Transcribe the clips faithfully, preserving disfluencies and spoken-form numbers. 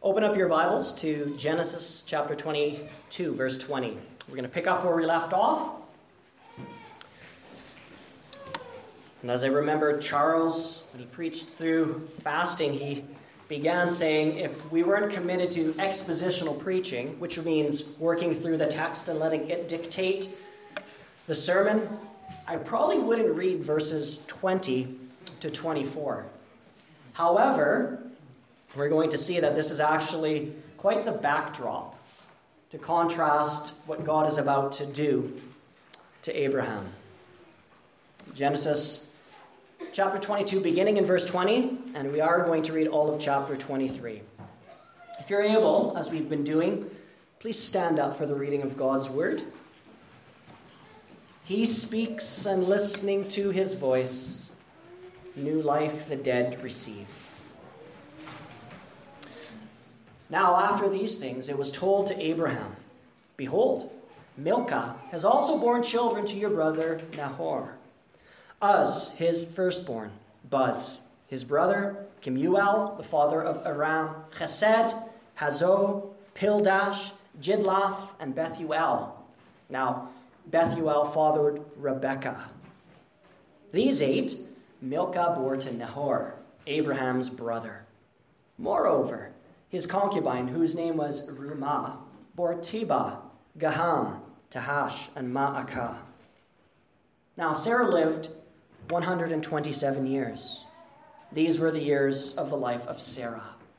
Open up your Bibles to Genesis chapter twenty-two, verse twenty. We're going to pick up where we left off. And as I remember Charles, when he preached through fasting, he began saying if we weren't committed to expositional preaching, which means working through the text and letting it dictate the sermon, I probably wouldn't read verses twenty to twenty-four. However, we're going to see that this is actually quite the backdrop to contrast what God is about to do to Abraham. Genesis chapter twenty-two, beginning in verse twenty, and we are going to read all of chapter twenty-three. If you're able, as we've been doing, please stand up for the reading of God's word. He speaks, and listening to his voice, new life the dead receive. Now, after these things, it was told to Abraham, behold, Milcah has also borne children to your brother Nahor. Uz, his firstborn, Buz, his brother, Kemuel, the father of Aram, Chesed, Hazo, Pildash, Jidlaph, and Bethuel. Now, Bethuel fathered Rebekah. These eight Milcah bore to Nahor, Abraham's brother. Moreover, his concubine, whose name was Rumah, bore Tebah, Gaham, Tahash, and Ma'akah. Now Sarah lived one hundred twenty-seven years. These were the years of the life of Sarah.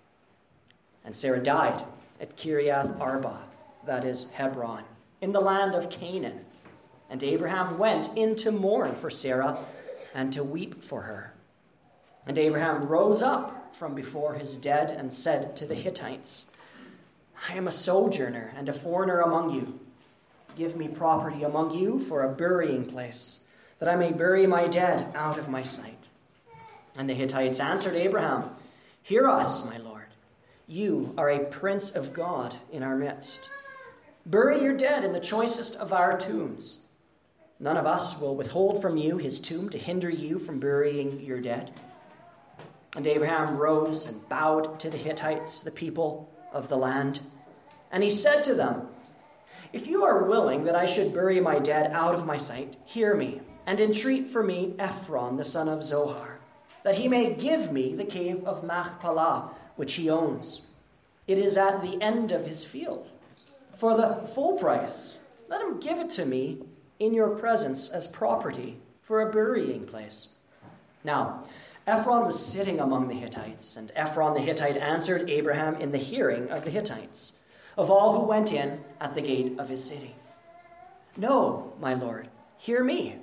And Sarah died at Kiriath Arba, that is Hebron, in the land of Canaan. And Abraham went in to mourn for Sarah and to weep for her. And Abraham rose up from before his dead and said to the Hittites, I am a sojourner and a foreigner among you. Give me property among you for a burying place, that I may bury my dead out of my sight. And the Hittites answered Abraham, Hear us, my lord. You are a prince of God in our midst. Bury your dead in the choicest of our tombs. None of us will withhold from you his tomb to hinder you from burying your dead. And Abraham rose and bowed to the Hittites, the people of the land. And he said to them, If you are willing that I should bury my dead out of my sight, hear me, and entreat for me Ephron, the son of Zohar, that he may give me the cave of Machpelah, which he owns. It is at the end of his field. For the full price, let him give it to me in your presence as property for a burying place. Now, Ephron was sitting among the Hittites, and Ephron the Hittite answered Abraham in the hearing of the Hittites, of all who went in at the gate of his city. No, my lord, hear me.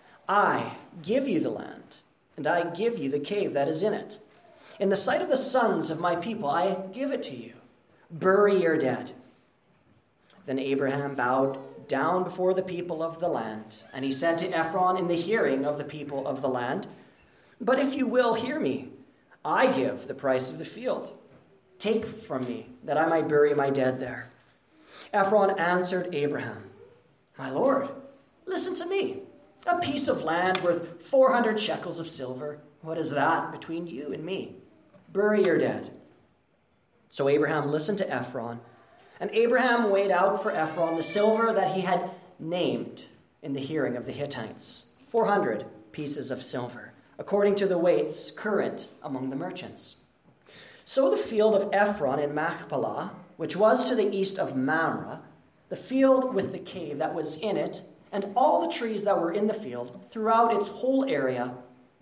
I give you the land, and I give you the cave that is in it. In the sight of the sons of my people, I give it to you. Bury your dead. Then Abraham bowed down before the people of the land, and he said to Ephron in the hearing of the people of the land, But if you will hear me, I give the price of the field. Take from me, that I might bury my dead there. Ephron answered Abraham, My lord, listen to me. A piece of land worth four hundred shekels of silver. What is that between you and me? Bury your dead. So Abraham listened to Ephron, and Abraham weighed out for Ephron the silver that he had named in the hearing of the Hittites, four hundred pieces of silver, according to the weights current among the merchants. So the field of Ephron in Machpelah, which was to the east of Mamre, the field with the cave that was in it, and all the trees that were in the field, throughout its whole area,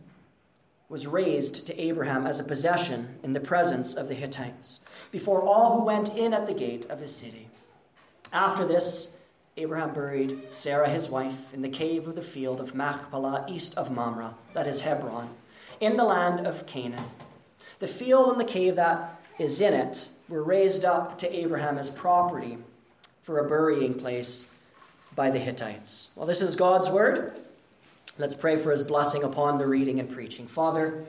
was raised to Abraham as a possession in the presence of the Hittites, before all who went in at the gate of his city. After this, Abraham buried Sarah his wife in the cave of the field of Machpelah east of Mamre, that is Hebron, in the land of Canaan. The field and the cave that is in it were raised up to Abraham as property for a burying place by the Hittites. Well, this is God's word. Let's pray for his blessing upon the reading and preaching. Father,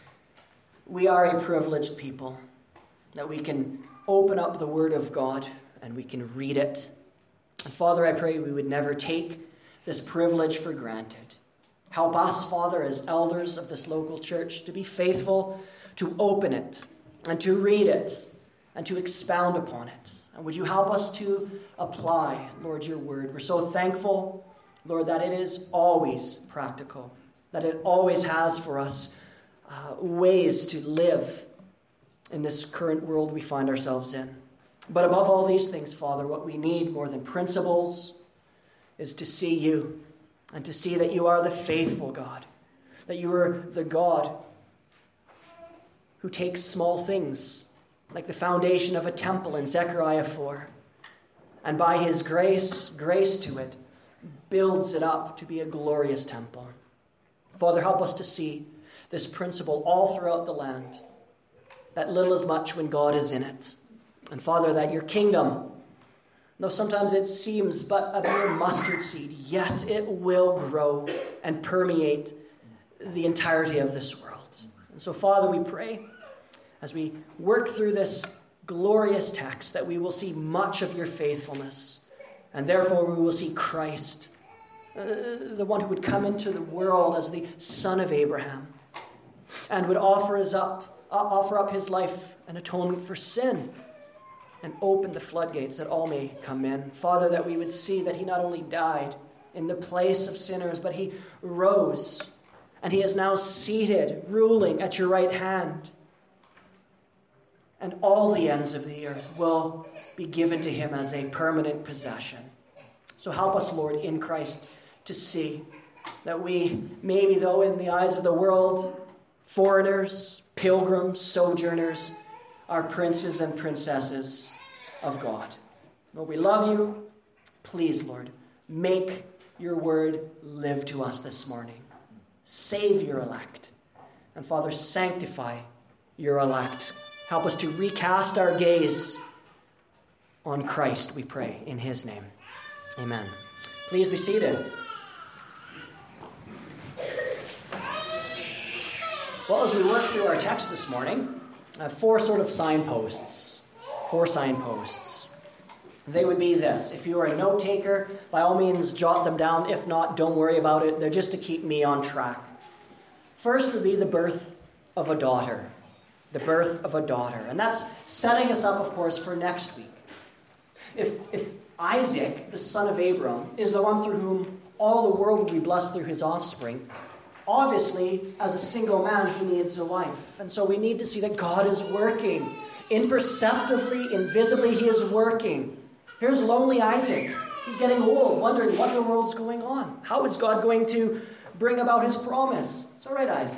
we are a privileged people, that we can open up the word of God and we can read it. And Father, I pray we would never take this privilege for granted. Help us, Father, as elders of this local church, to be faithful to open it and to read it and to expound upon it. And would you help us to apply, Lord, your word? We're so thankful, Lord, that it is always practical, that it always has for us uh, ways to live in this current world we find ourselves in. But above all these things, Father, what we need more than principles is to see you and to see that you are the faithful God, that you are the God who takes small things like the foundation of a temple in Zechariah four, and by his grace, grace to it, builds it up to be a glorious temple. Father, help us to see this principle all throughout the land, that little is much when God is in it. And Father, that your kingdom, though sometimes it seems but a mere mustard seed, yet it will grow and permeate the entirety of this world. And so, Father, we pray as we work through this glorious text that we will see much of your faithfulness, and therefore we will see Christ, uh, the one who would come into the world as the Son of Abraham and would offer us up, uh, offer up his life and atonement for sin, and open the floodgates that all may come in. Father, that we would see that he not only died in the place of sinners, but he rose, and he is now seated, ruling at your right hand. And all the ends of the earth will be given to him as a permanent possession. So help us, Lord, in Christ to see that we, maybe though in the eyes of the world, foreigners, pilgrims, sojourners, are princes and princesses of God. Lord, we love you. Please, Lord, make your word live to us this morning. Save your elect. And Father, sanctify your elect. Help us to recast our gaze on Christ, we pray, in his name. Amen. Please be seated. Well, as we work through our text this morning, I have four sort of signposts. Four signposts. They would be this. If you are a note taker, by all means jot them down. If not, don't worry about it. They're just to keep me on track. First would be the birth of a daughter. The birth of a daughter. And that's setting us up, of course, for next week. If, if Isaac, the son of Abram, is the one through whom all the world will be blessed through his offspring, obviously, as a single man, he needs a wife. And so we need to see that God is working. Imperceptibly, invisibly, he is working. Here's lonely Isaac. He's getting old, wondering what in the world's going on. How is God going to bring about his promise? It's all right, Isaac.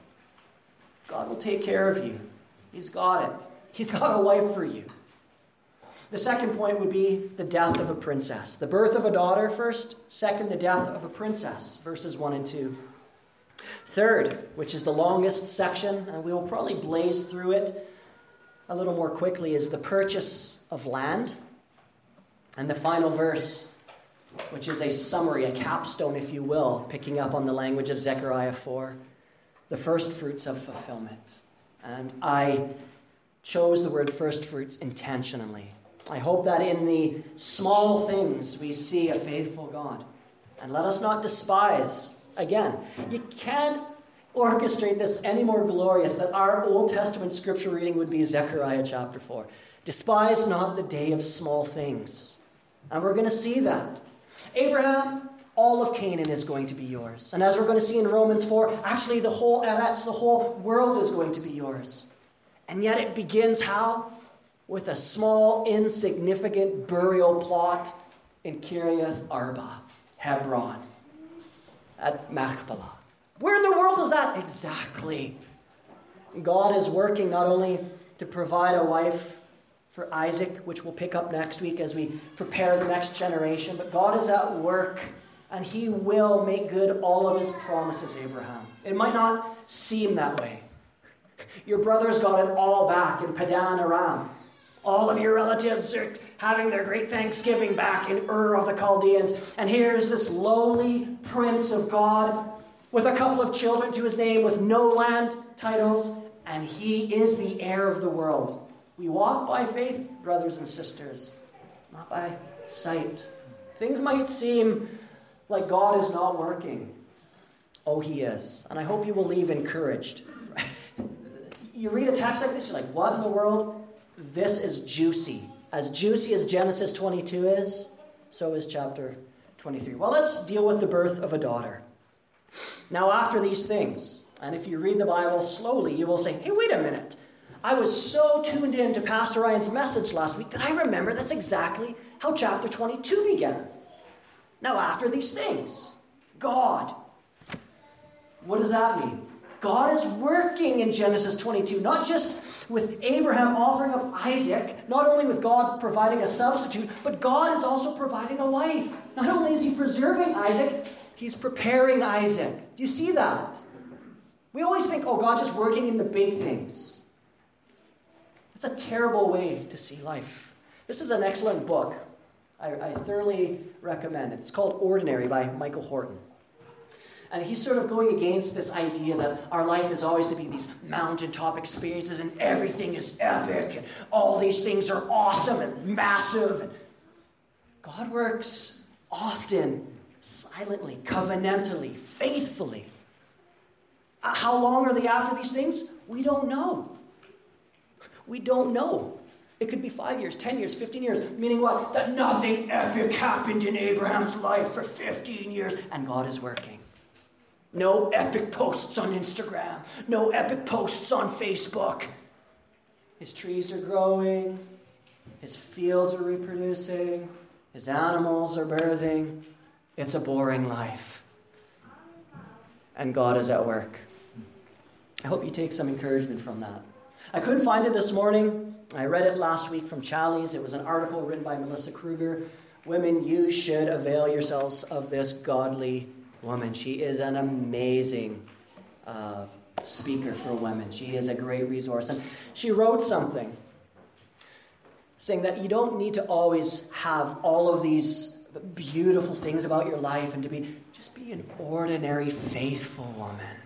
God will take care of you. He's got it. He's got a wife for you. The second point would be the death of a princess. The birth of a daughter first. Second, the death of a princess. Verses one and two. Third, which is the longest section, and we will probably blaze through it a little more quickly, is the purchase of land. And the final verse, which is a summary, a capstone, if you will, picking up on the language of Zechariah four, the first fruits of fulfillment. And I chose the word first fruits intentionally. I hope that in the small things we see a faithful God. And let us not despise. Again, you can't orchestrate this any more glorious that our Old Testament scripture reading would be Zechariah chapter four. Despise not the day of small things. And we're going to see that. Abraham, all of Canaan is going to be yours. And as we're going to see in Romans four, actually the whole Eretz, the whole world is going to be yours. And yet it begins how? With a small, insignificant burial plot in Kiriath Arba, Hebron, at Machpelah. Where in the world is that? Exactly. God is working not only to provide a wife for Isaac, which we'll pick up next week as we prepare the next generation, but God is at work, and he will make good all of his promises, Abraham. It might not seem that way. Your brothers got it all back in Padan Aram. All of your relatives are having their great Thanksgiving back in Ur of the Chaldeans. And here's this lowly prince of God with a couple of children to his name, with no land titles, and he is the heir of the world. We walk by faith, brothers and sisters, not by sight. Things might seem like God is not working. Oh, he is. And I hope you will leave encouraged. You read a text like this, you're like, what in the world? this is juicy. As juicy as Genesis twenty-two is, so is chapter twenty-three. Well, let's deal with the birth of a daughter. Now, after these things, and if you read the Bible slowly, you will say, hey, wait a minute. I was so tuned in to Pastor Ryan's message last week that I remember that's exactly how chapter twenty-two began. Now, after these things, God. What does that mean? God is working in Genesis twenty-two, not just with Abraham offering up Isaac, not only with God providing a substitute, but God is also providing a wife. Not only is he preserving Isaac, he's preparing Isaac. Do you see that? We always think, oh, God's just working in the big things. It's a terrible way to see life. This is an excellent book. I, I thoroughly recommend it. It's called Ordinary by Michael Horton. And he's sort of going against this idea that our life is always to be these mountaintop experiences and everything is epic and all these things are awesome and massive. God works often, silently, covenantally, faithfully. How long are they after these things? We don't know. We don't know. It could be five years, ten years, fifteen years. Meaning what? That nothing epic happened in Abraham's life for fifteen years. And God is working. No epic posts on Instagram. No epic posts on Facebook. His trees are growing. His fields are reproducing. His animals are birthing. It's a boring life. And God is at work. I hope you take some encouragement from that. I couldn't find it this morning. I read it last week from Challies. It was an article written by Melissa Kruger. Women, you should avail yourselves of this godly woman. She is an amazing uh, speaker for women. She is a great resource. And she wrote something saying that you don't need to always have all of these beautiful things about your life and to be, just be an ordinary, faithful woman.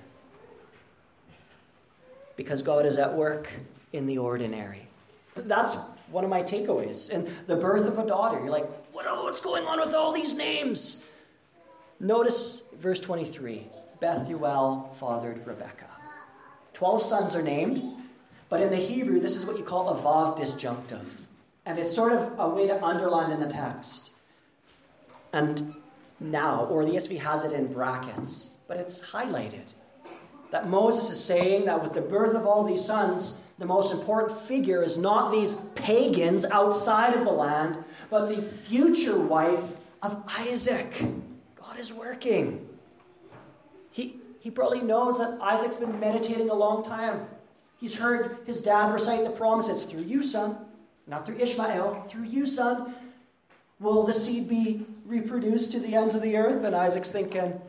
Because God is at work in the ordinary. That's one of my takeaways. And the birth of a daughter, you're like, what, what's going on with all these names? Notice verse twenty-three. Bethuel fathered Rebekah. Twelve sons are named, but in the Hebrew, this is what you call a vav disjunctive. And it's sort of a way to underline in the text. And now, or the E S V has it in brackets, but it's highlighted. That Moses is saying that with the birth of all these sons, the most important figure is not these pagans outside of the land, but the future wife of Isaac. God is working. He, he probably knows that Isaac's been meditating a long time. He's heard his dad recite the promises, through you, son, not through Ishmael, through you, son, will the seed be reproduced to the ends of the earth? And Isaac's thinking,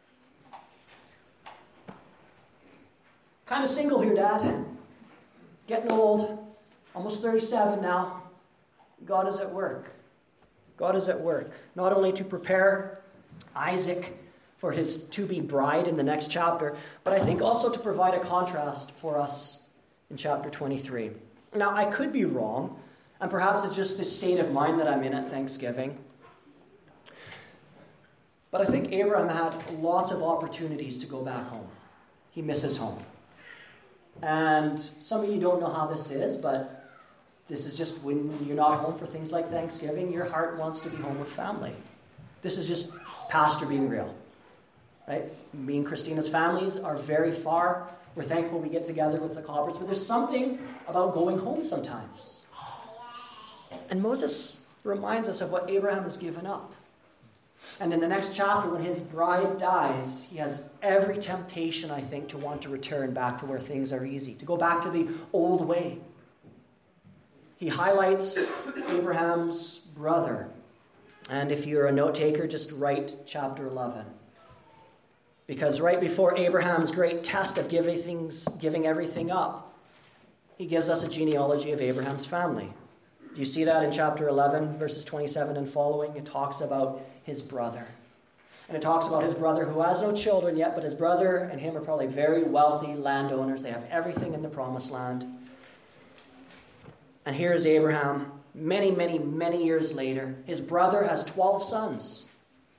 kind of single here, Dad. Getting old. Almost thirty-seven now. God is at work. God is at work. Not only to prepare Isaac for his to-be bride in the next chapter, but I think also to provide a contrast for us in chapter twenty-three. Now, I could be wrong, and perhaps it's just the state of mind that I'm in at Thanksgiving. But I think Abraham had lots of opportunities to go back home. He misses home. And some of you don't know how this is, but this is just when you're not home for things like Thanksgiving, your heart wants to be home with family. This is just pastor being real. Right? Me and Christina's families are very far. We're thankful we get together with the Cobbers, but there's something about going home sometimes. And Moses reminds us of what Abraham has given up. And in the next chapter, when his bride dies, he has every temptation, I think, to want to return back to where things are easy, to go back to the old way. He highlights Abraham's brother. And if you're a note taker, just write chapter eleven. Because right before Abraham's great test of giving, things, giving everything up, he gives us a genealogy of Abraham's family. Do you see that in chapter eleven, verses twenty-seven and following? It talks about his brother. And it talks about his brother who has no children yet, but his brother and him are probably very wealthy landowners. They have everything in the promised land. And here's Abraham, many, many, many years later. His brother has twelve sons,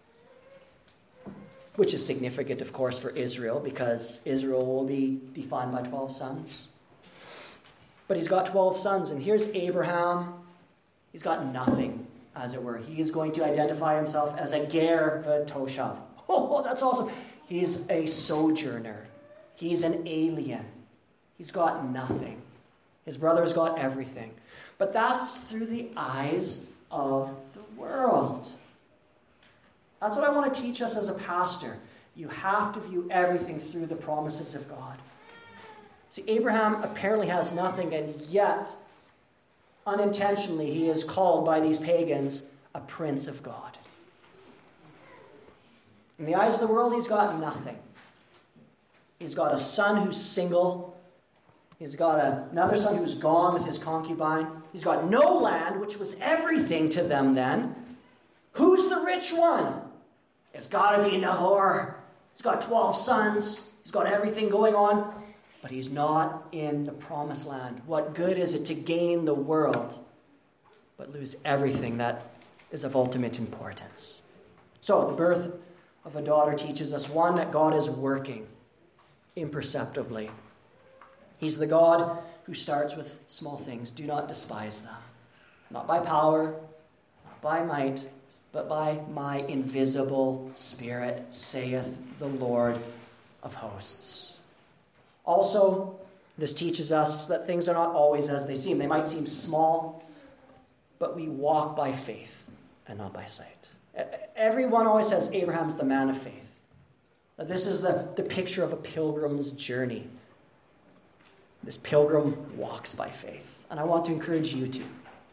which is significant, of course, for Israel, because Israel will be defined by twelve sons. But he's got twelve sons, and here's Abraham. He's got nothing, as it were. He is going to identify himself as a ger v'toshav. Oh, that's awesome. He's a sojourner. He's an alien. He's got nothing. His brother's got everything. But that's through the eyes of the world. That's what I want to teach us as a pastor. You have to view everything through the promises of God. See, Abraham apparently has nothing, and yet, unintentionally, he is called by these pagans a prince of God. In the eyes of the world, he's got nothing. He's got a son who's single. He's got a, another son who's gone with his concubine. He's got no land, which was everything to them then. Who's the rich one? It's got to be Nahor. He's got twelve sons. He's got everything going on. But he's not in the promised land. What good is it to gain the world, but lose everything that is of ultimate importance? So the birth of a daughter teaches us, one, that God is working imperceptibly. He's the God who starts with small things. Do not despise them. Not by power, not by might, but by my invisible Spirit, saith the Lord of hosts. Also, this teaches us that things are not always as they seem. They might seem small, but we walk by faith and not by sight. Everyone always says Abraham's the man of faith. This is the, the picture of a pilgrim's journey. This pilgrim walks by faith. And I want to encourage you to.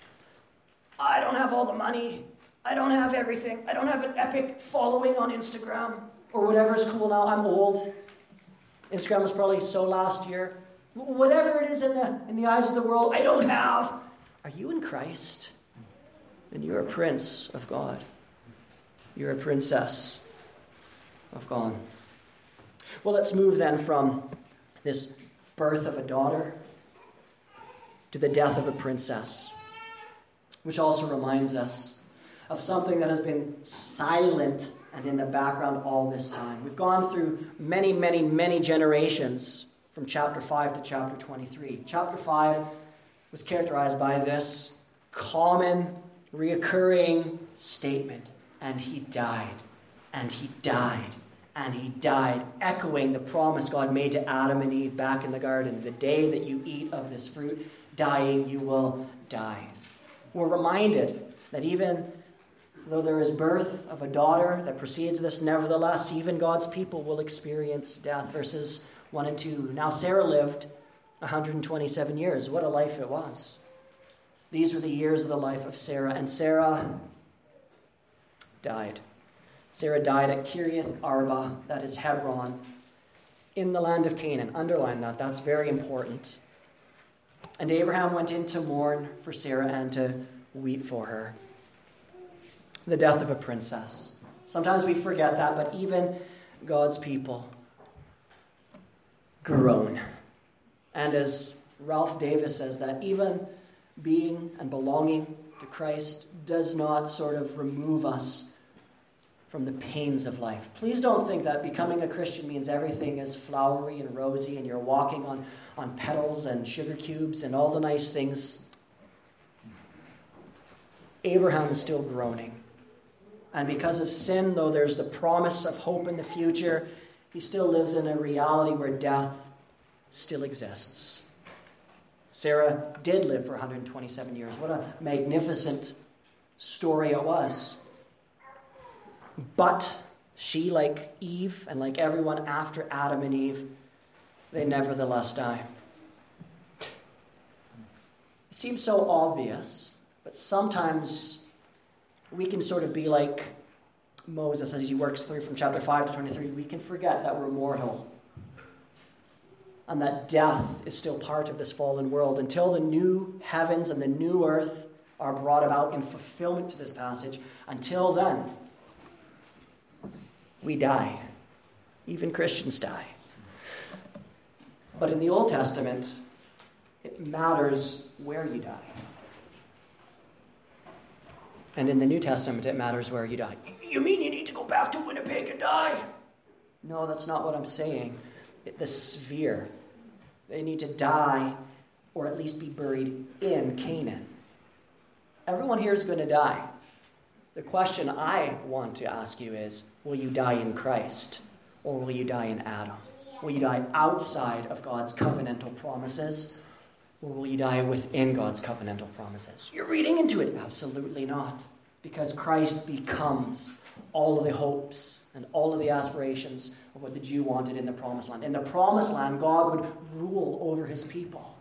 I don't have all the money. I don't have everything. I don't have an epic following on Instagram or whatever's cool now. I'm old. Instagram was probably so last year. Whatever it is in the, in the eyes of the world, I don't have. Are you in Christ? Then you're a prince of God. You're a princess of God. Well, let's move then from this birth of a daughter to the death of a princess, which also reminds us of something that has been silent and in the background all this time. We've gone through many, many, many generations from chapter five to chapter twenty-three. Chapter five was characterized by this common, reoccurring statement, and he died, and he died, and he died, echoing the promise God made to Adam and Eve back in the garden. The day that you eat of this fruit, dying, you will die. We're reminded that even though there is birth of a daughter that precedes this, nevertheless, even God's people will experience death. Verses one and two. Now Sarah lived one hundred twenty-seven years. What a life it was. These were the years of the life of Sarah. And Sarah died. Sarah died at Kiriath Arba, that is Hebron, in the land of Canaan. Underline that. That's very important. And Abraham went in to mourn for Sarah and to weep for her. The death of a princess. Sometimes we forget that, but even God's people groan. And as Ralph Davis says, that even being and belonging to Christ does not sort of remove us from the pains of life. Please don't think that becoming a Christian means everything is flowery and rosy and you're walking on, on petals and sugar cubes and all the nice things. Abraham is still groaning. And because of sin, though there's the promise of hope in the future, he still lives in a reality where death still exists. Sarah did live for one hundred twenty-seven years. What a magnificent story it was. But she, like Eve and like everyone after Adam and Eve, they nevertheless die. It seems so obvious, but sometimes we can sort of be like Moses as he works through from chapter five to twenty-three. We can forget that we're mortal and that death is still part of this fallen world until the new heavens and the new earth are brought about in fulfillment to this passage. Until then, we die. Even Christians die. But in the Old Testament, it matters where you die. And in the New Testament, it matters where you die. You mean you need to go back to Winnipeg and die? No, that's not what I'm saying. It, the sphere. They need to die or at least be buried in Canaan. Everyone here is going to die. The question I want to ask you is, will you die in Christ, or will you die in Adam? Will you die outside of God's covenantal promises, or will you die within God's covenantal promises? You're reading into it. Absolutely not. Because Christ becomes all of the hopes and all of the aspirations of what the Jew wanted in the promised land. In the promised land, God would rule over his people.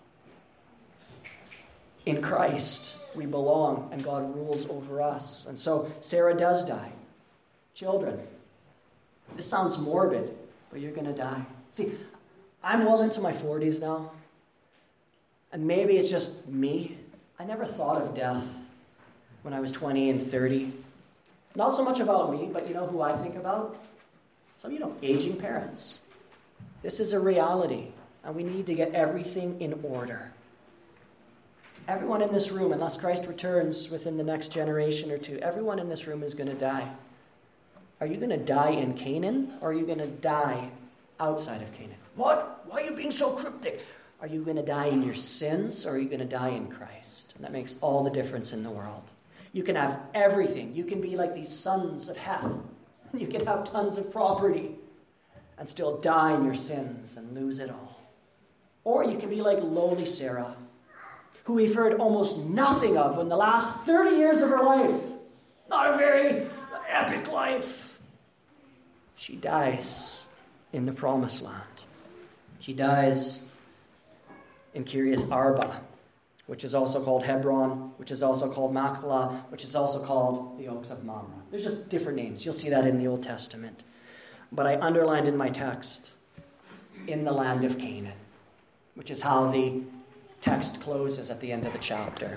In Christ, we belong, and God rules over us. And so Sarah does die. Children, this sounds morbid, but you're going to die. See, I'm well into my forties now, and maybe it's just me. I never thought of death when I was twenty and thirty. Not so much about me, but you know who I think about? Some of you know, aging parents. This is a reality, and we need to get everything in order. Everyone in this room, unless Christ returns within the next generation or two, everyone in this room is going to die. Are you going to die in Canaan, or are you going to die outside of Canaan? What? Why are you being so cryptic? Are you going to die in your sins, or are you going to die in Christ? And that makes all the difference in the world. You can have everything. You can be like these sons of Heth. You can have tons of property and still die in your sins and lose it all. Or you can be like lowly Sarah, who we've heard almost nothing of in the last thirty years of her life. Not a very epic life. She dies in the promised land. She dies in Kiriath Arba, which is also called Hebron, which is also called Machpelah, which is also called the Oaks of Mamre. There's just different names. You'll see that in the Old Testament. But I underlined in my text, in the land of Canaan, which is how the text closes at the end of the chapter.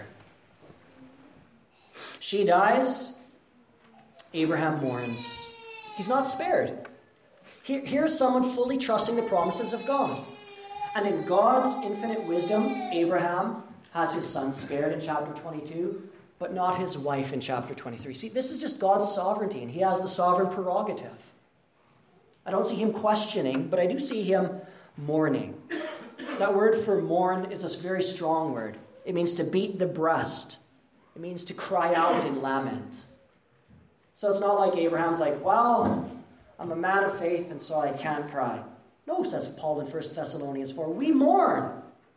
She dies. Abraham mourns. He's not spared. Here, here's someone fully trusting the promises of God. And in God's infinite wisdom, Abraham has his son spared in chapter twenty-two, but not his wife in chapter twenty-three. See, this is just God's sovereignty, and he has the sovereign prerogative. I don't see him questioning, but I do see him mourning. That word for mourn is a very strong word. It means to beat the breast. It means to cry out in lament. So it's not like Abraham's like, well, I'm a man of faith, and so I can't cry. No, says Paul in First Thessalonians four, we mourn,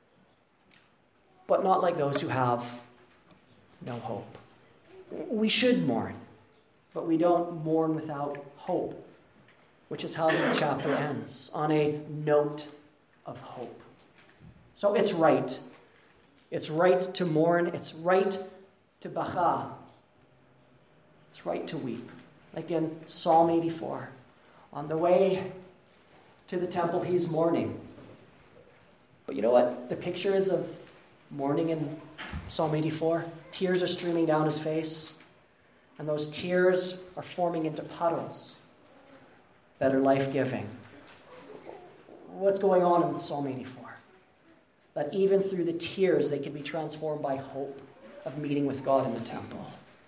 but not like those who have no hope. We should mourn, but we don't mourn without hope, which is how the chapter ends, on a note of hope. So it's right. It's right to mourn. It's right to bacha. It's right to weep. Like in Psalm eighty-four. On the way to the temple, he's mourning. But you know what the picture is of mourning in Psalm eighty-four? Tears are streaming down his face. And those tears are forming into puddles that are life-giving. What's going on in Psalm eighty-four? That even through the tears, they can be transformed by hope of meeting with God in the temple.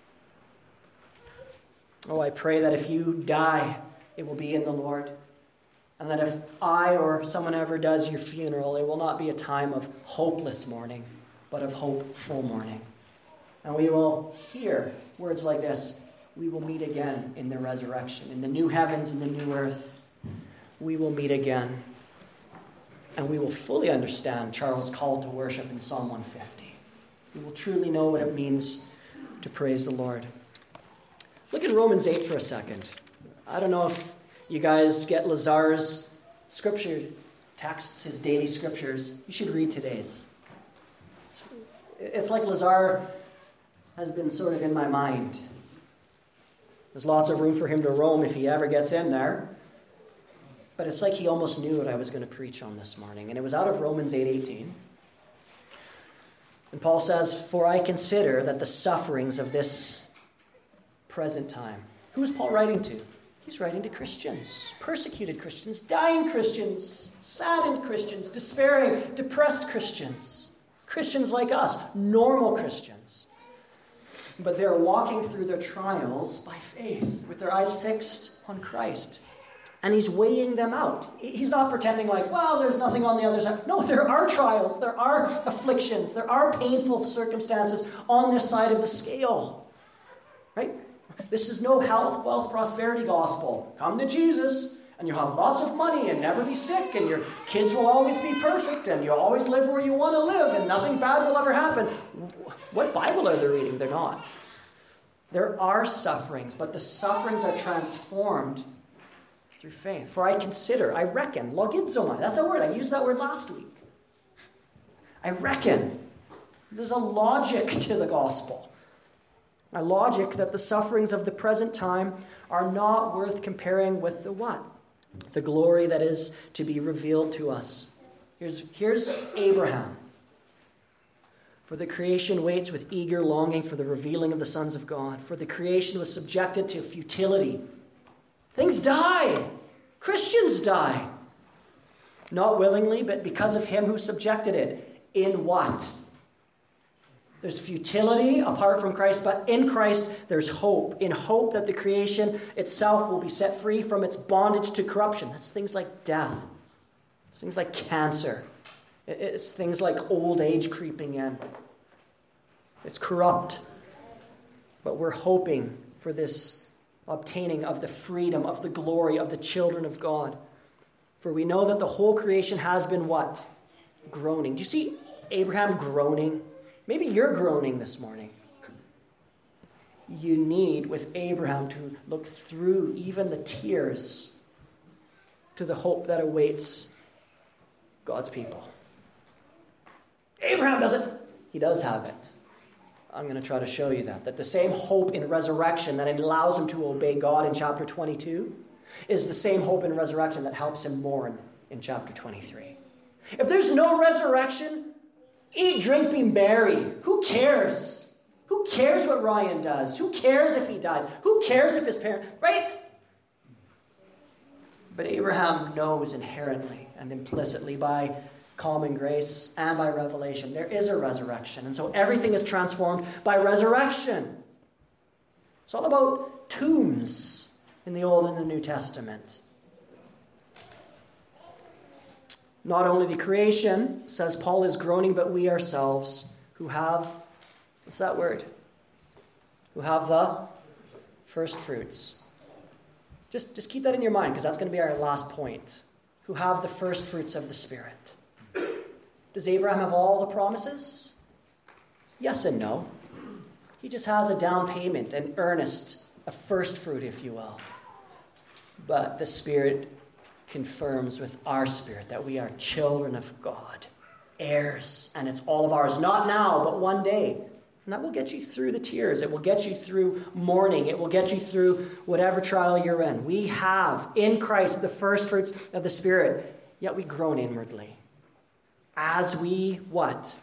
Oh, I pray that if you die, it will be in the Lord. And that if I or someone ever does your funeral, it will not be a time of hopeless mourning, but of hopeful mourning. And we will hear words like this. We will meet again in the resurrection, in the new heavens and the new earth. We will meet again. And we will fully understand Charles' call to worship in Psalm one fifty. We will truly know what it means to praise the Lord. Look at Romans eight for a second. I don't know if you guys get Lazar's scripture texts, his daily scriptures. You should read today's. It's, it's like Lazar has been sort of in my mind. There's lots of room for him to roam if he ever gets in there. But it's like he almost knew what I was going to preach on this morning. And it was out of Romans eight eighteen. And Paul says, for I consider that the sufferings of this present time. Who is Paul writing to? He's writing to Christians, persecuted Christians, dying Christians, saddened Christians, despairing, depressed Christians. Christians like us, normal Christians. But they're walking through their trials by faith, with their eyes fixed on Christ. And he's weighing them out. He's not pretending like, well, there's nothing on the other side. No, there are trials, there are afflictions, there are painful circumstances on this side of the scale. Right? This is no health, wealth, prosperity gospel. Come to Jesus, and you'll have lots of money and never be sick, and your kids will always be perfect, and you'll always live where you want to live, and nothing bad will ever happen. What Bible are they reading? They're not. There are sufferings, but the sufferings are transformed through faith. For I consider, I reckon, logizomai, that's a word, I used that word last week. I reckon there's a logic to the gospel. A logic that the sufferings of the present time are not worth comparing with the what? The glory that is to be revealed to us. Here's, here's Abraham. For the creation waits with eager longing for the revealing of the sons of God. For the creation was subjected to futility. Things die. Christians die. Not willingly, but because of him who subjected it. In what? There's futility apart from Christ, but in Christ there's hope. In hope that the creation itself will be set free from its bondage to corruption. That's things like death. It's things like cancer. It's things like old age creeping in. It's corrupt. But we're hoping for this obtaining of the freedom, of the glory of the children of God. For we know that the whole creation has been what? Groaning. Do you see Abraham groaning? Maybe you're groaning this morning. You need, with Abraham, to look through even the tears to the hope that awaits God's people. Abraham doesn't. He does have it. I'm going to try to show you that. That the same hope in resurrection that allows him to obey God in chapter twenty-two is the same hope in resurrection that helps him mourn in chapter twenty-three. If there's no resurrection, eat, drink, be merry. Who cares? Who cares what Ryan does? Who cares if he dies? Who cares if his parents... Right? But Abraham knows inherently and implicitly by common grace and by revelation there is a resurrection. And so everything is transformed by resurrection. It's all about tombs in the Old and the New Testament. Not only the creation, says Paul, is groaning, but we ourselves who have, what's that word? Who have the first fruits. Just, just keep that in your mind, because that's going to be our last point. Who have the first fruits of the Spirit. Does Abraham have all the promises? Yes and no. He just has a down payment, an earnest, a first fruit, if you will. But the Spirit confirms with our spirit that we are children of God, heirs, and it's all of ours. Not now, but one day. And that will get you through the tears. It will get you through mourning. It will get you through whatever trial you're in. We have in Christ the first fruits of the Spirit, yet we groan inwardly. As we, what?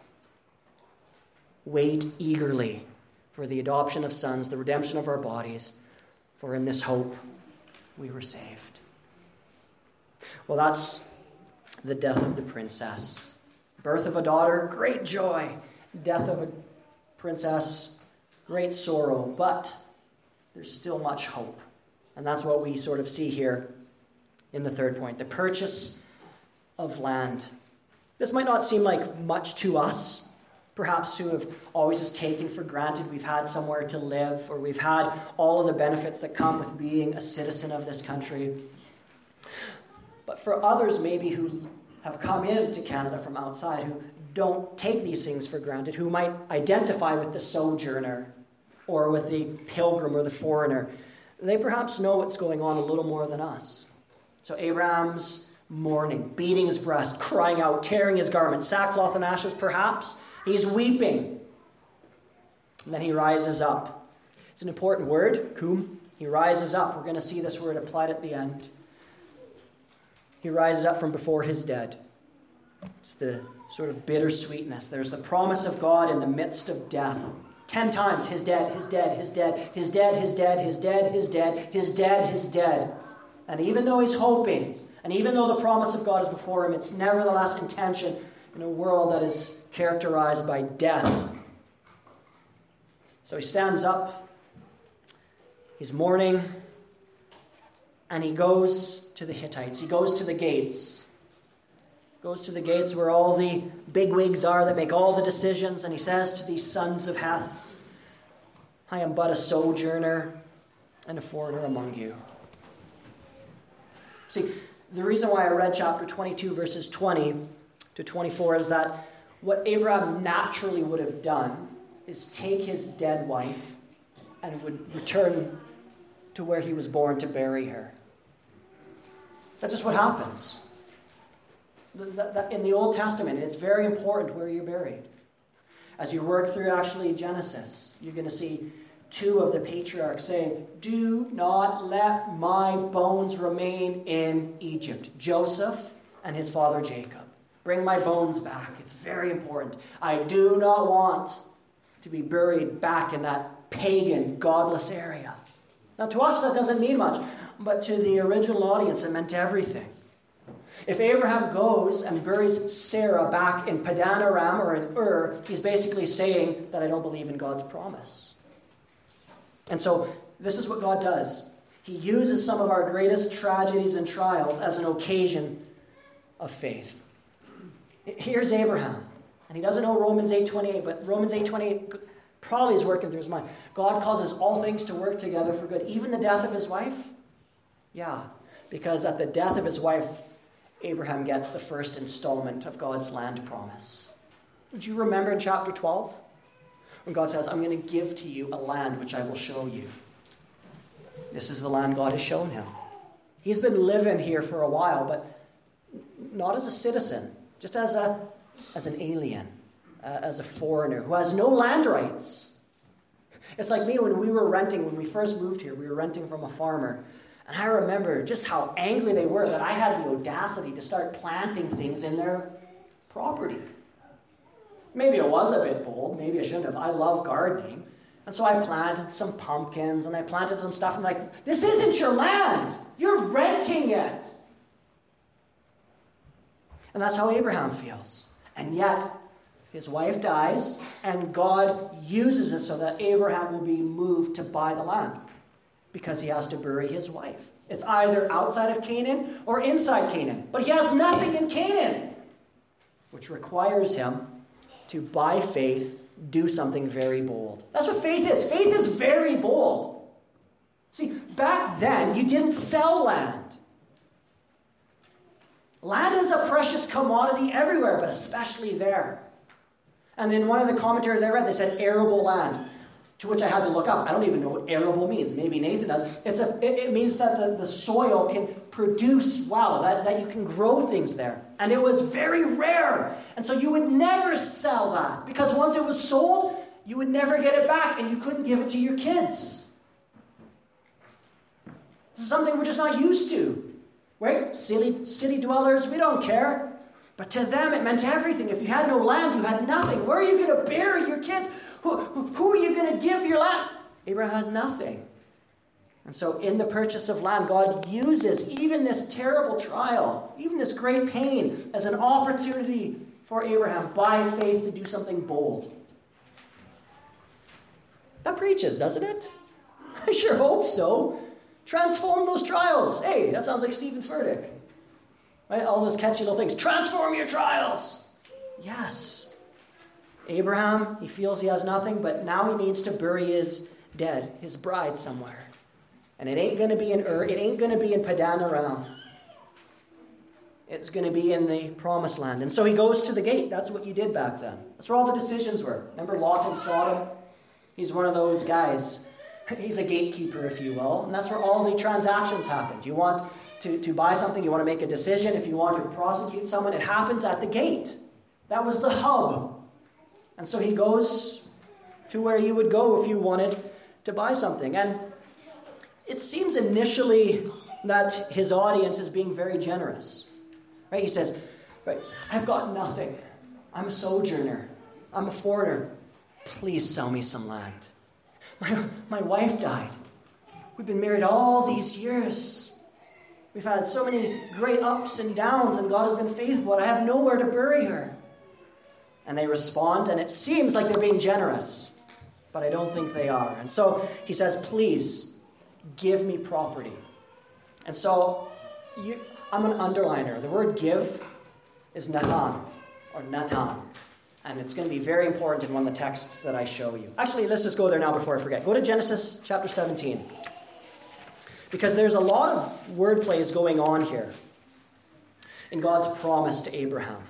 Wait eagerly for the adoption of sons, the redemption of our bodies. For in this hope we were saved. Well, that's the death of the princess. Birth of a daughter, great joy. Death of a princess, great sorrow. But there's still much hope. And that's what we sort of see here in the third point. The purchase of land. This might not seem like much to us, perhaps who have always just taken for granted we've had somewhere to live, or we've had all of the benefits that come with being a citizen of this country. But for others maybe who have come into Canada from outside, who don't take these things for granted, who might identify with the sojourner or with the pilgrim or the foreigner, they perhaps know what's going on a little more than us. So Abraham's mourning, beating his breast, crying out, tearing his garment, sackcloth and ashes perhaps. He's weeping. And then he rises up. It's an important word, kum. He rises up. We're going to see this word applied at the end. He rises up from before his dead. It's the sort of bittersweetness. There's the promise of God in the midst of death. Ten times, his dead, his dead, his dead, his dead, his dead, his dead, his dead, his dead, his dead. And even though he's hoping, and even though the promise of God is before him, it's nevertheless intention in a world that is characterized by death. So he stands up, he's mourning, and he goes to the Hittites. He goes to the gates. Goes to the gates where all the bigwigs are that make all the decisions, and he says to these sons of Heth, I am but a sojourner and a foreigner among you. See, the reason why I read chapter twenty-two, verses twenty to twenty-four is that what Abraham naturally would have done is take his dead wife and would return to where he was born to bury her. That's just what happens. In the Old Testament, it's very important where you're buried. As you work through actually Genesis, you're going to see two of the patriarchs saying, do not let my bones remain in Egypt. Joseph and his father Jacob. Bring my bones back. It's very important. I do not want to be buried back in that pagan, godless area. Now to us that doesn't mean much, but to the original audience it meant everything. If Abraham goes and buries Sarah back in Padan Aram or in Ur, he's basically saying that I don't believe in God's promise. And so this is what God does. He uses some of our greatest tragedies and trials as an occasion of faith. Here's Abraham, and he doesn't know Romans eight twenty-eight, but Romans eight twenty-eight probably is working through his mind. God causes all things to work together for good, even the death of his wife. Yeah, because at the death of his wife, Abraham gets the first installment of God's land promise. Would you remember in chapter twelve? When God says, I'm going to give to you a land which I will show you. This is the land God has shown him. He's been living here for a while, but not as a citizen, just as a as an alien, uh, as a foreigner who has no land rights. It's like me when we were renting, when we first moved here, we were renting from a farmer. And I remember just how angry they were that I had the audacity to start planting things in their property. Maybe it was a bit bold. Maybe I shouldn't have. I love gardening. And so I planted some pumpkins and I planted some stuff. And I'm like, this isn't your land. You're renting it. And that's how Abraham feels. And yet, his wife dies and God uses it so that Abraham will be moved to buy the land. Because he has to bury his wife. It's either outside of Canaan or inside Canaan. But he has nothing in Canaan. Which requires him to, by faith, do something very bold. That's what faith is. Faith is very bold. See, back then, you didn't sell land. Land is a precious commodity everywhere, but especially there. And in one of the commentaries I read, they said arable land. To which I had to look up. I don't even know what arable means. Maybe Nathan does. It's a, it, it means that the, the soil can produce well, that, that you can grow things there. And it was very rare. And so you would never sell that. Because once it was sold, you would never get it back and you couldn't give it to your kids. This is something we're just not used to. Right? City, city dwellers, we don't care. But to them, it meant everything. If you had no land, you had nothing. Where are you going to bury your kids? Who, who, who are you going to give your land? Abraham had nothing. And so in the purchase of land, God uses even this terrible trial, even this great pain, as an opportunity for Abraham, by faith, to do something bold. That preaches, doesn't it? I sure hope so. Transform those trials. Hey, that sounds like Stephen Furtick. Right? All those catchy little things. Transform your trials. Yes. Abraham, he feels he has nothing, but now he needs to bury his dead, his bride, somewhere. And it ain't going to be in Ur. It ain't going to be in Padan Aram. It's going to be in the promised land. And so he goes to the gate. That's what you did back then. That's where all the decisions were. Remember Lot and Sodom? He's one of those guys. He's a gatekeeper, if you will. And that's where all the transactions happened. You want to, to buy something, you want to make a decision. If you want to prosecute someone, it happens at the gate. That was the hub. And so he goes to where you would go if you wanted to buy something. And it seems initially that his audience is being very generous. Right? He says, right, I've got nothing. I'm a sojourner. I'm a foreigner. Please sell me some land. My, my wife died. We've been married all these years. We've had so many great ups and downs, and God has been faithful, and I have nowhere to bury her. And they respond, and it seems like they're being generous, but I don't think they are. And so he says, please, give me property. And so you, I'm an underliner. The word give is Nathan, or Natan. And it's going to be very important in one of the texts that I show you. Actually, let's just go there now before I forget. Go to Genesis chapter seventeen. Because there's a lot of word plays going on here in God's promise to Abraham.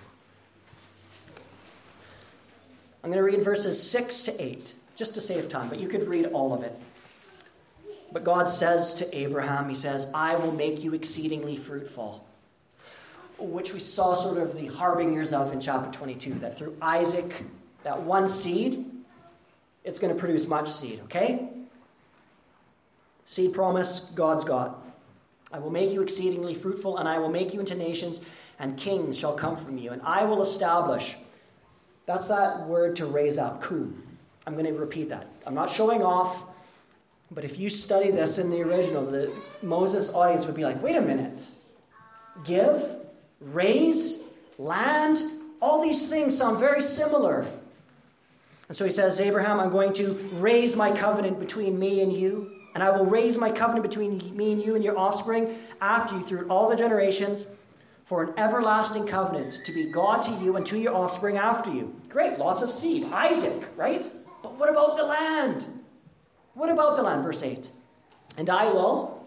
I'm going to read verses six to eight, just to save time, but you could read all of it. But God says to Abraham, he says, I will make you exceedingly fruitful, which we saw sort of the harbingers of in chapter twenty-two, that through Isaac, that one seed, it's going to produce much seed, okay? Seed promise, God's got. I will make you exceedingly fruitful, and I will make you into nations, and kings shall come from you, and I will establish. That's that word to raise up, kum. I'm going to repeat that. I'm not showing off, but if you study this in the original, the Moses audience would be like, wait a minute. Give, raise, land, all these things sound very similar. And so he says, Abraham, I'm going to raise my covenant between me and you, and I will raise my covenant between me and you and your offspring after you through all the generations for an everlasting covenant to be God to you and to your offspring after you. Great, lots of seed. Isaac, right? But what about the land? What about the land? Verse eight. And I will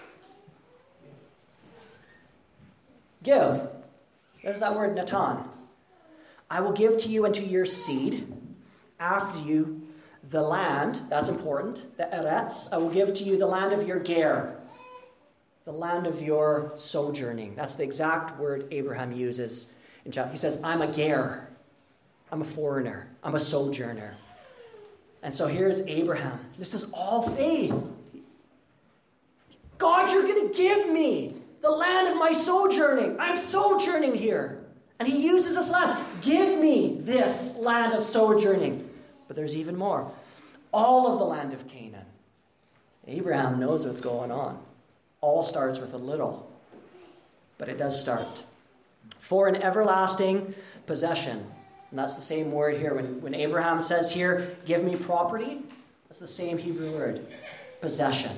give. There's that word, Natan. I will give to you and to your seed after you the land, that's important, the Eretz. I will give to you the land of your ger, the land of your sojourning. That's the exact word Abraham uses in chapter. He says, I'm a ger. I'm a foreigner. I'm a sojourner. And so here's Abraham. This is all faith. God, you're going to give me the land of my sojourning. I'm sojourning here. And he uses this land. Give me this land of sojourning. But there's even more. All of the land of Canaan. Abraham knows what's going on. All starts with a little. But it does start. For an everlasting possession. And that's the same word here. When, when Abraham says here, give me property, that's the same Hebrew word. Possession.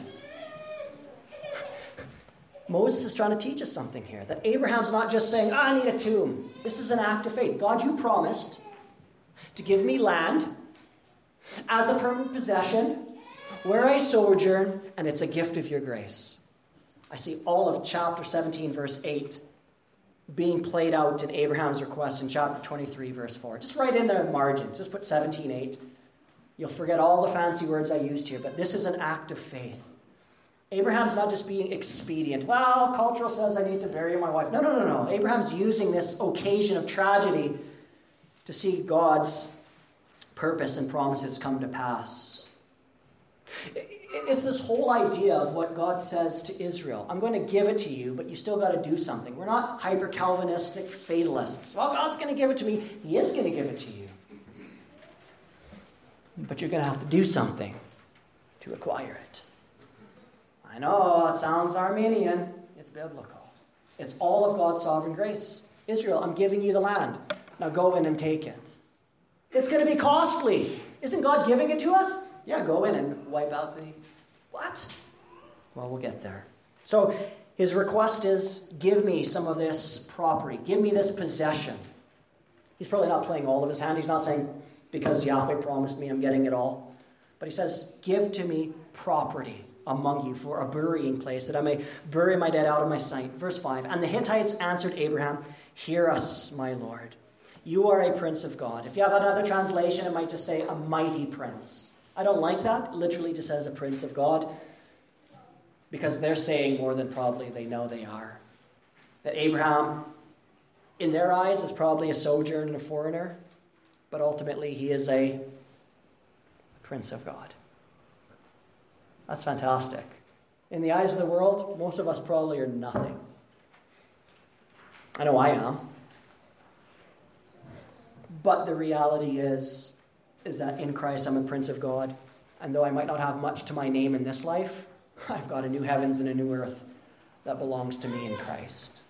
Moses is trying to teach us something here. That Abraham's not just saying, oh, I need a tomb. This is an act of faith. God, you promised to give me land as a permanent possession where I sojourn, and it's a gift of your grace. I see all of chapter seventeen, verse eight being played out in Abraham's request in chapter twenty-three, verse four. Just write in the margins. Just put seventeen eight. You'll forget all the fancy words I used here, but this is an act of faith. Abraham's not just being expedient. Well, cultural says I need to bury my wife. No, no, no, no. Abraham's using this occasion of tragedy to see God's purpose and promises come to pass. It's this whole idea of what God says to Israel. I'm going to give it to you, but you still got to do something. We're not hyper-Calvinistic fatalists. Well, God's going to give it to me. He is going to give it to you. But you're going to have to do something to acquire it. I know, it sounds Arminian. It's biblical. It's all of God's sovereign grace. Israel, I'm giving you the land. Now go in and take it. It's going to be costly. Isn't God giving it to us? Yeah, go in and wipe out the... What? Well, we'll get there. So his request is, give me some of this property. Give me this possession. He's probably not playing all of his hand. He's not saying, because Yahweh promised me, I'm getting it all. But he says, give to me property among you for a burying place, that I may bury my dead out of my sight. Verse five, and the Hittites answered Abraham, hear us, my Lord. You are a prince of God. If you have another translation, it might just say a mighty prince. I don't like that. It literally just says a prince of God. Because they're saying more than probably they know they are. That Abraham, in their eyes, is probably a sojourner and a foreigner. But ultimately, he is a prince of God. That's fantastic. In the eyes of the world, most of us probably are nothing. I know I am. But the reality is, is that in Christ I'm a prince of God. And though I might not have much to my name in this life, I've got a new heavens and a new earth that belongs to me in Christ.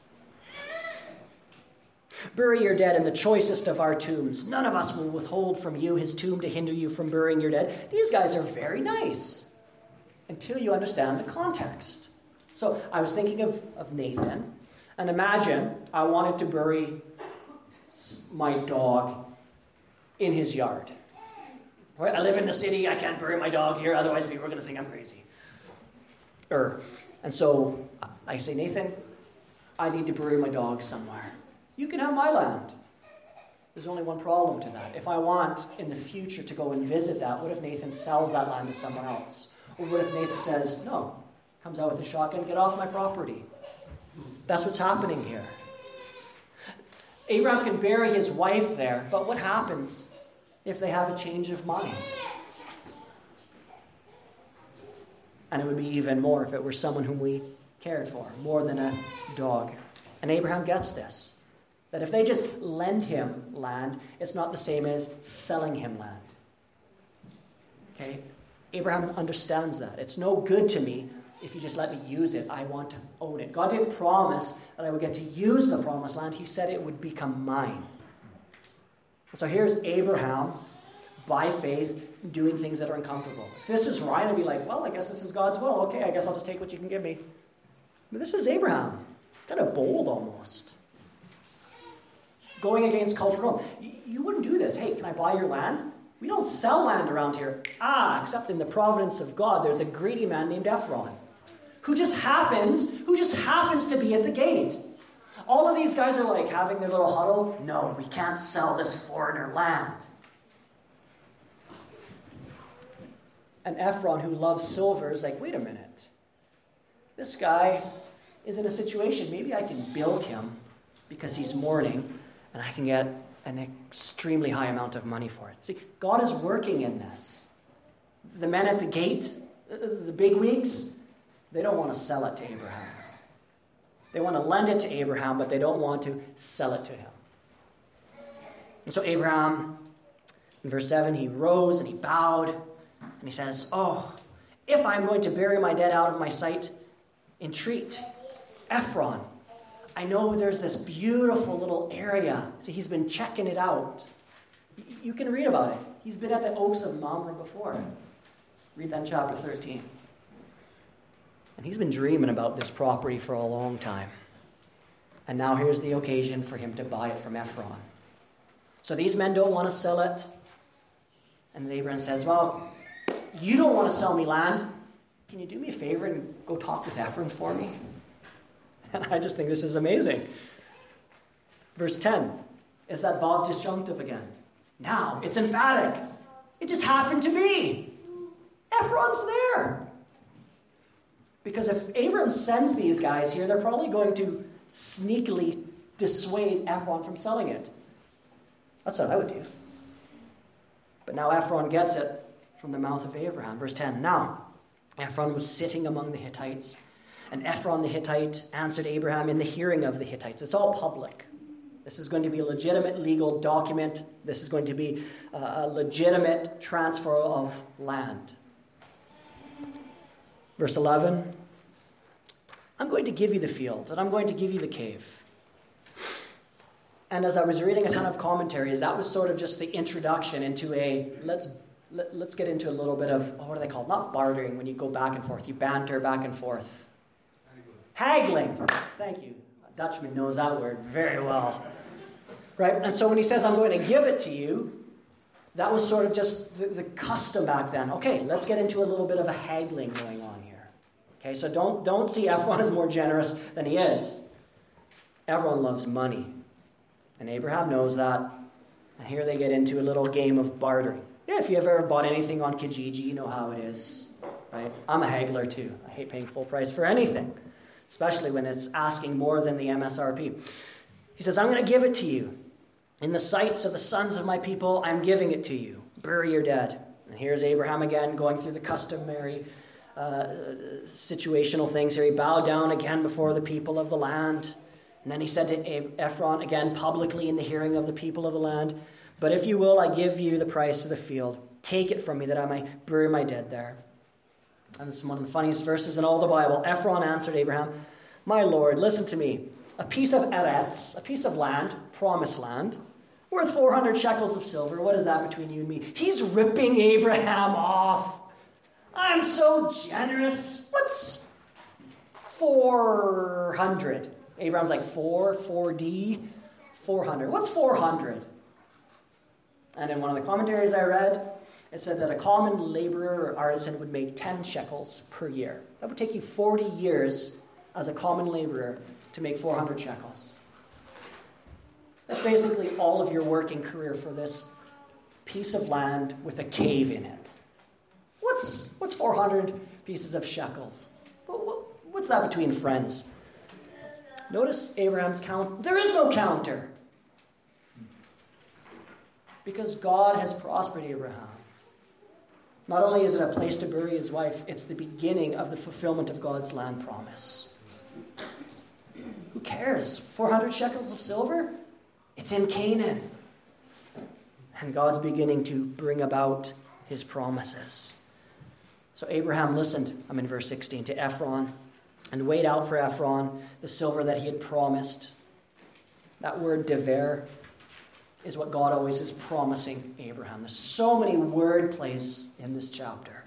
Bury your dead in the choicest of our tombs. None of us will withhold from you his tomb to hinder you from burying your dead. These guys are very nice until you understand the context. So I was thinking of, of Nathan, and imagine I wanted to bury my dog in his yard. Right? I live in the city, I can't bury my dog here, otherwise people are going to think I'm crazy. Er, and so I say, Nathan, I need to bury my dog somewhere. You can have my land. There's only one problem to that. If I want in the future to go and visit that, what if Nathan sells that land to someone else? Or what if Nathan says, no, comes out with a shotgun, get off my property? That's what's happening here. Abraham can bury his wife there, but what happens if they have a change of mind? And it would be even more if it were someone whom we cared for, more than a dog. And Abraham gets this. That if they just lend him land, it's not the same as selling him land. Okay? Abraham understands that. It's no good to me if you just let me use it. I want to own it. God didn't promise that I would get to use the promised land. He said it would become mine. So here's Abraham, by faith, doing things that are uncomfortable. If this is Ryan, I'd be like, well, I guess this is God's will. Okay, I guess I'll just take what you can give me. But this is Abraham. It's kind of bold almost. Going against cultural norm. You wouldn't do this. Hey, can I buy your land? We don't sell land around here. Ah, except in the providence of God, there's a greedy man named Ephron, who just happens, who just happens to be at the gate. All of these guys are like having their little huddle. No, we can't sell this foreigner land. And Ephron, who loves silver, is like, wait a minute. This guy is in a situation. Maybe I can bilk him because he's mourning, and I can get an extremely high amount of money for it. See, God is working in this. The men at the gate, the bigwigs, they don't want to sell it to Abraham. They want to lend it to Abraham, but they don't want to sell it to him. And so Abraham, in verse seven, he rose and he bowed, and he says, oh, if I'm going to bury my dead out of my sight, entreat Ephron. I know there's this beautiful little area. See, he's been checking it out. You can read about it. He's been at the Oaks of Mamre before. Read that in chapter thirteen. And he's been dreaming about this property for a long time. And now here's the occasion for him to buy it from Ephron. So these men don't want to sell it. And Abraham says, well, you don't want to sell me land. Can you do me a favor and go talk with Ephron for me? And I just think this is amazing. Verse ten is that Vav disjunctive again. Now, it's emphatic. It just happened to be. Ephron's there. Because if Abram sends these guys here, they're probably going to sneakily dissuade Ephron from selling it. That's what I would do. But now Ephron gets it from the mouth of Abraham. Verse ten, now Ephron was sitting among the Hittites, and Ephron the Hittite answered Abraham in the hearing of the Hittites. It's all public. This is going to be a legitimate legal document. This is going to be a legitimate transfer of land. Verse eleven, I'm going to give you the field, and I'm going to give you the cave. And as I was reading a ton of commentaries, that was sort of just the introduction into a, let's let, let's get into a little bit of, oh, what are they called? Not bartering, when you go back and forth. You banter back and forth. Haggling. Thank you. A Dutchman knows that word very well. Right? And so when he says, I'm going to give it to you, that was sort of just the, the custom back then. Okay, let's get into a little bit of a haggling going on here. Okay, so don't, don't see Ephron as more generous than he is. Ephron loves money. And Abraham knows that. And here they get into a little game of bartering. Yeah, if you've ever bought anything on Kijiji, you know how it is. Right? I'm a haggler too. I hate paying full price for anything, especially when it's asking more than the M S R P. He says, I'm going to give it to you. In the sights of the sons of my people, I'm giving it to you. Bury your dead. And here's Abraham again going through the customary uh, situational things here. He bowed down again before the people of the land. And then he said to Ephron, again publicly in the hearing of the people of the land, but if you will, I give you the price of the field. Take it from me that I may bury my dead there. And this is one of the funniest verses in all the Bible. Ephron answered Abraham, my Lord, listen to me. A piece of eretz, a piece of land, promised land, worth four hundred shekels of silver. What is that between you and me? He's ripping Abraham off. I'm so generous. What's four hundred. Abraham's like four, four D, four hundred. What's four hundred? And in one of the commentaries I read, it said that a common laborer or artisan would make ten shekels per year. That would take you forty years as a common laborer to make four hundred shekels. That's basically all of your working career for this piece of land with a cave in it. What's, what's four hundred pieces of shekels? What's that between friends? Notice Abraham's count. There is no counter. Because God has prospered Abraham. Not only is it a place to bury his wife, it's the beginning of the fulfillment of God's land promise. Who cares? four hundred shekels of silver? It's in Canaan. And God's beginning to bring about his promises. So Abraham listened, I'm in verse sixteen, to Ephron, and weighed out for Ephron the silver that he had promised. That word dever is what God always is promising Abraham. There's so many word plays in this chapter.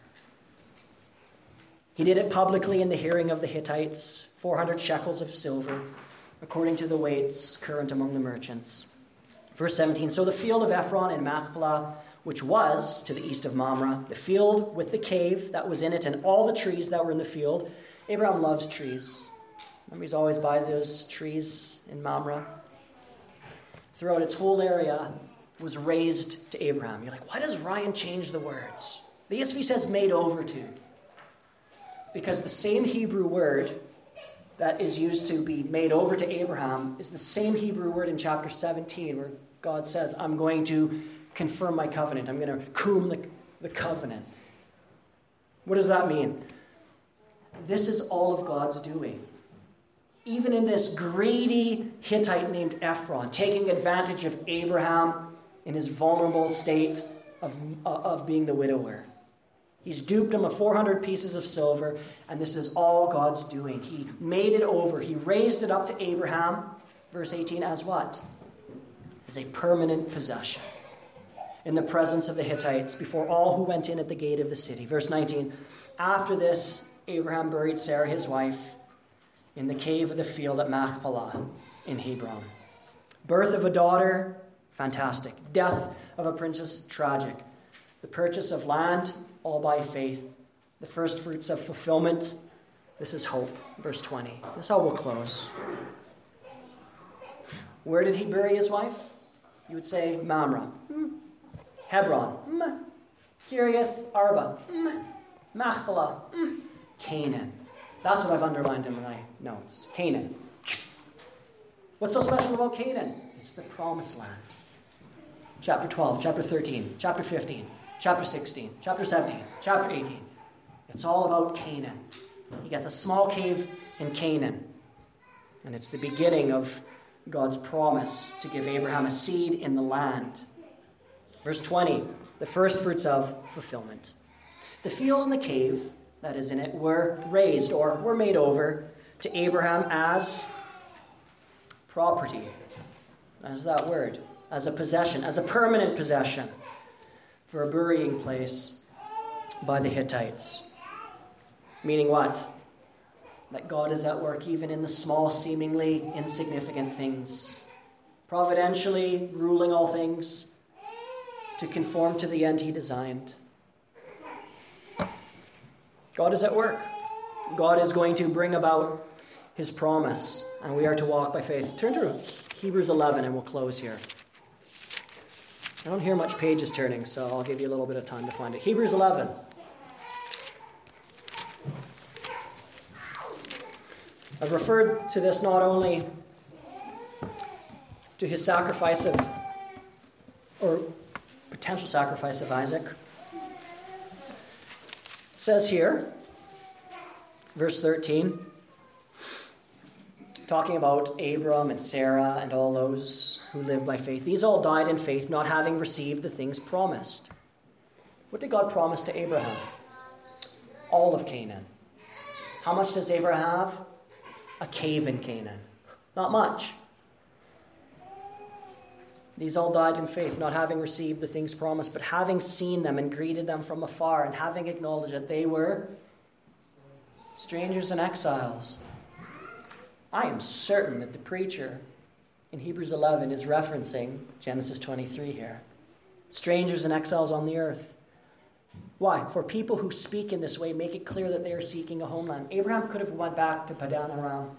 He did it publicly in the hearing of the Hittites, four hundred shekels of silver, according to the weights current among the merchants. Verse seventeen, so the field of Ephron in Machpelah, which was to the east of Mamre, the field with the cave that was in it and all the trees that were in the field. Abraham loves trees. Remember, he's always by those trees in Mamre. Throughout its whole area was raised to Abraham. You're like, why does Ryan change the words? The E S V says made over to. Because the same Hebrew word that is used to be made over to Abraham is the same Hebrew word in chapter seventeen where God says, I'm going to confirm my covenant. I'm going to cum the, the covenant. What does that mean? This is all of God's doing. Even in this greedy Hittite named Ephron, taking advantage of Abraham in his vulnerable state of, of being the widower. He's duped him of four hundred pieces of silver, and this is all God's doing. He made it over. He raised it up to Abraham, verse eighteen, as what? As a permanent possession in the presence of the Hittites before all who went in at the gate of the city. Verse nineteen, after this, Abraham buried Sarah, his wife, in the cave of the field at Machpelah in Hebron. Birth of a daughter, fantastic. Death of a princess, tragic. The purchase of land, all by faith. The first fruits of fulfillment, this is hope. Verse twenty. This is how we'll close. Where did he bury his wife? You would say Mamre. Mm. Hebron. Mm. Kiriath Arba. Mm. Machpelah. Mm. Canaan. That's what I've underlined in my notes. Canaan. What's so special about Canaan? It's the promised land. Chapter twelve, chapter thirteen, chapter fifteen, chapter sixteen, chapter seventeen, chapter eighteen. It's all about Canaan. He gets a small cave in Canaan. And it's the beginning of God's promise to give Abraham a seed in the land. Verse twenty, the first fruits of fulfillment. The field and the cave that is in it were raised or were made over to Abraham as property. That's that word. As a possession, as a permanent possession for a burying place by the Hittites. Meaning what? That God is at work even in the small, seemingly insignificant things. Providentially ruling all things to conform to the end he designed. God is at work. God is going to bring about his promise, and we are to walk by faith. Turn to Hebrews eleven, and we'll close here. I don't hear much pages turning, so I'll give you a little bit of time to find it. Hebrews eleven. I've referred to this not only to his sacrifice of, or potential sacrifice of Isaac. It says here, verse thirteen, talking about Abram and Sarah and all those who live by faith. These all died in faith, not having received the things promised. What did God promise to Abraham? All of Canaan. How much does Abraham have? A cave in Canaan. Not much. These all died in faith, not having received the things promised, but having seen them and greeted them from afar, and having acknowledged that they were strangers and exiles I am certain that the preacher in Hebrews eleven is referencing Genesis twenty-three here. Strangers and exiles on the earth. Why? For people who speak in this way make it clear that they are seeking a homeland. Abraham could have went back to Padan Aram,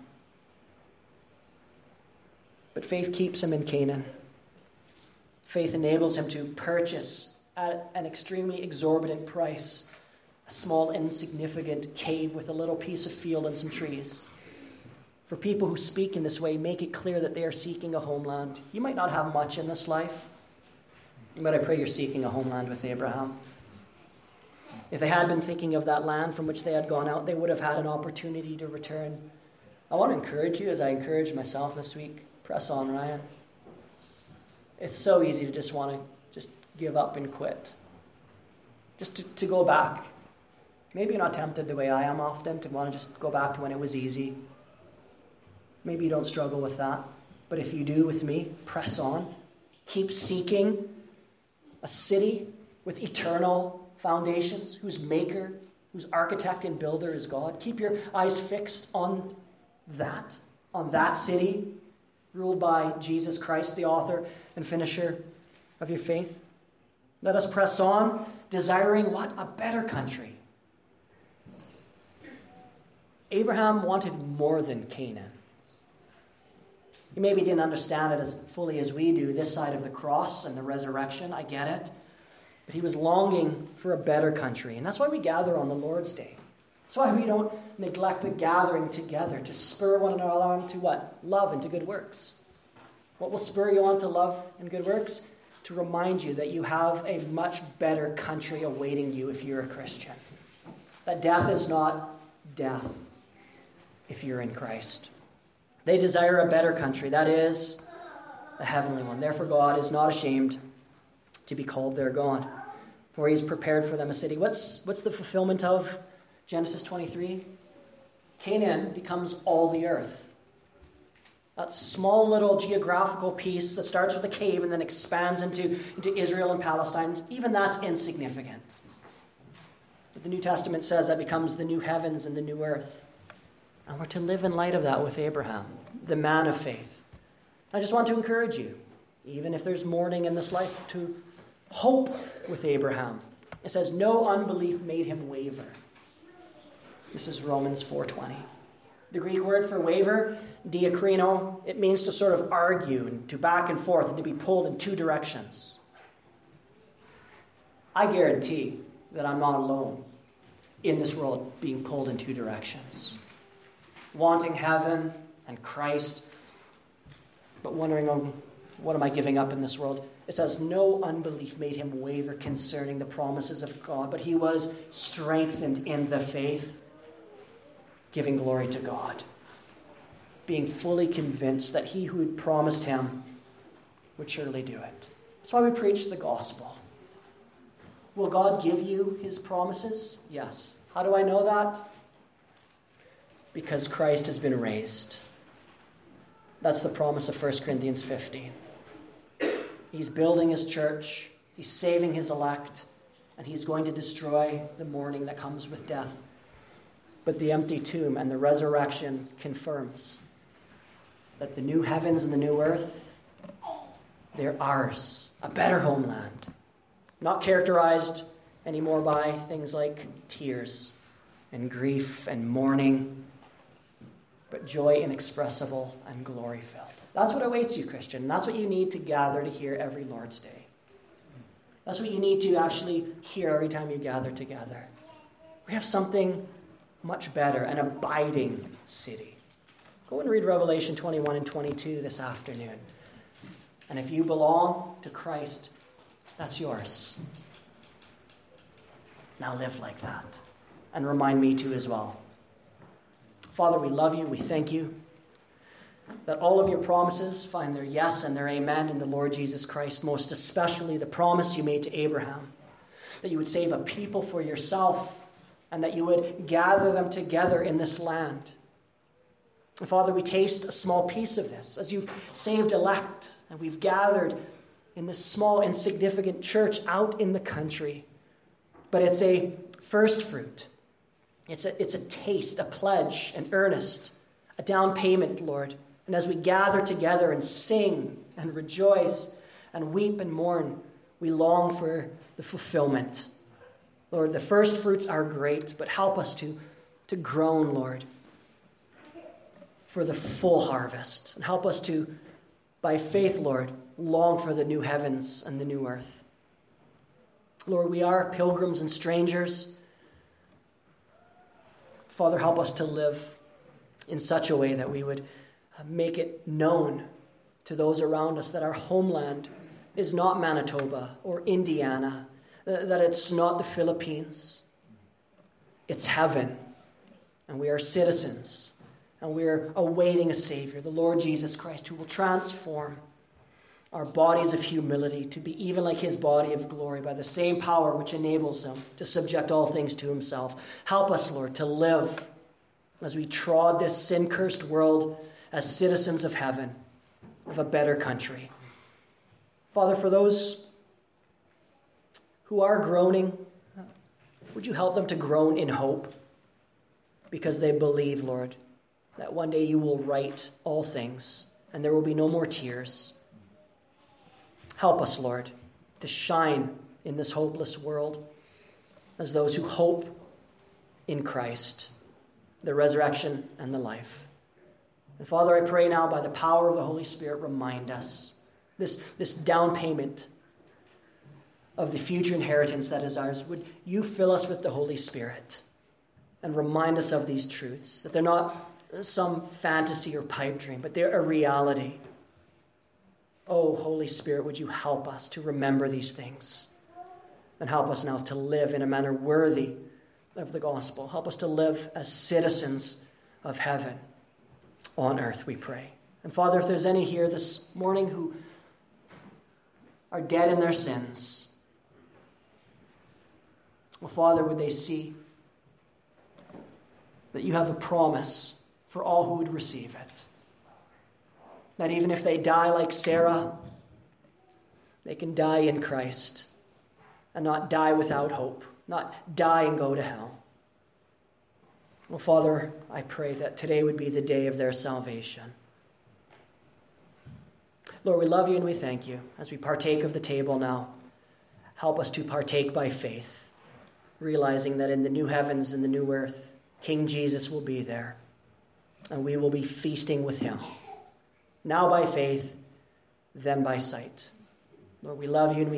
but faith keeps him in Canaan. Faith enables him to purchase at an extremely exorbitant price a small insignificant cave with a little piece of field and some trees. For people who speak in this way, make it clear that they are seeking a homeland. You might not have much in this life, but I pray you're seeking a homeland with Abraham. If they had been thinking of that land from which they had gone out, they would have had an opportunity to return. I want to encourage you, as I encourage myself this week, press on, Ryan. It's so easy to just want to just give up and quit. Just to, to go back. Maybe you're not tempted the way I am often, to want to just go back to when it was easy. Maybe you don't struggle with that. But if you do with me, press on. Keep seeking a city with eternal foundations, whose maker, whose architect and builder is God. Keep your eyes fixed on that, on that city, ruled by Jesus Christ, the author and finisher of your faith. Let us press on, desiring what? A better country. Abraham wanted more than Canaan. He maybe didn't understand it as fully as we do, this side of the cross and the resurrection. I get it. But he was longing for a better country. And that's why we gather on the Lord's Day. That's why we don't neglect the gathering together to spur one another on to what? Love and to good works. What will spur you on to love and good works? To remind you that you have a much better country awaiting you if you're a Christian. That death is not death if you're in Christ. They desire a better country, that is, the heavenly one. Therefore God is not ashamed to be called their God, for he has prepared for them a city. What's, what's the fulfillment of Genesis twenty-three? Canaan becomes all the earth. That small little geographical piece that starts with a cave and then expands into, into Israel and Palestine, even that's insignificant. But the New Testament says that becomes the new heavens and the new earth. And we're to live in light of that with Abraham, the man of faith. I just want to encourage you, even if there's mourning in this life, to hope with Abraham. It says, no unbelief made him waver. This is Romans four twenty. The Greek word for waver, diakrino, it means to sort of argue and to back and forth and to be pulled in two directions. I guarantee that I'm not alone in this world being pulled in two directions. Wanting heaven and Christ, but wondering, oh, what am I giving up in this world? It says, no unbelief made him waver concerning the promises of God, but he was strengthened in the faith, giving glory to God, being fully convinced that he who had promised him would surely do it. That's why we preach the gospel. Will God give you his promises? Yes. How do I know that? Because Christ has been raised. That's the promise of First Corinthians fifteen. He's building his church, he's saving his elect, and he's going to destroy the mourning that comes with death. But the empty tomb and the resurrection confirms that the new heavens and the new earth, they're ours, a better homeland. Not characterized anymore by things like tears and grief and mourning, but joy inexpressible and glory-filled. That's what awaits you, Christian. That's what you need to gather to hear every Lord's Day. That's what you need to actually hear every time you gather together. We have something much better, an abiding city. Go and read Revelation twenty-one and twenty-two this afternoon. And if you belong to Christ, that's yours. Now live like that. And remind me to as well. Father, we love you. We thank you that all of your promises find their yes and their amen in the Lord Jesus Christ, most especially the promise you made to Abraham, that you would save a people for yourself and that you would gather them together in this land. And Father, we taste a small piece of this as you've saved elect and we've gathered in this small, insignificant church out in the country. But it's a first fruit. It's a, it's a taste, a pledge, an earnest, a down payment, Lord. And as we gather together and sing and rejoice and weep and mourn, we long for the fulfillment. Lord, the first fruits are great, but help us to, to groan, Lord, for the full harvest. And help us to, by faith, Lord, long for the new heavens and the new earth. Lord, we are pilgrims and strangers. Father, help us to live in such a way that we would make it known to those around us that our homeland is not Manitoba or Indiana, that it's not the Philippines. It's heaven, and we are citizens, and we are awaiting a Savior, the Lord Jesus Christ, who will transform our bodies of humility to be even like his body of glory by the same power which enables him to subject all things to himself. Help us, Lord, to live as we trod this sin-cursed world as citizens of heaven, of a better country. Father, for those who are groaning, would you help them to groan in hope? Because they believe, Lord, that one day you will right all things and there will be no more tears. Help us, Lord, to shine in this hopeless world as those who hope in Christ, the resurrection and the life. And Father, I pray now by the power of the Holy Spirit, remind us this, this down payment of the future inheritance that is ours. Would you fill us with the Holy Spirit and remind us of these truths, that they're not some fantasy or pipe dream, but they're a reality. Oh, Holy Spirit, would you help us to remember these things and help us now to live in a manner worthy of the gospel. Help us to live as citizens of heaven on earth, we pray. And Father, if there's any here this morning who are dead in their sins, well, Father, would they see that you have a promise for all who would receive it. That even if they die like Sarah, they can die in Christ and not die without hope, not die and go to hell. Well, Father, I pray that today would be the day of their salvation. Lord, we love you and we thank you. As we partake of the table now, help us to partake by faith, realizing that in the new heavens and the new earth, King Jesus will be there, and we will be feasting with him. Now by faith, then by sight. Lord, we love you and we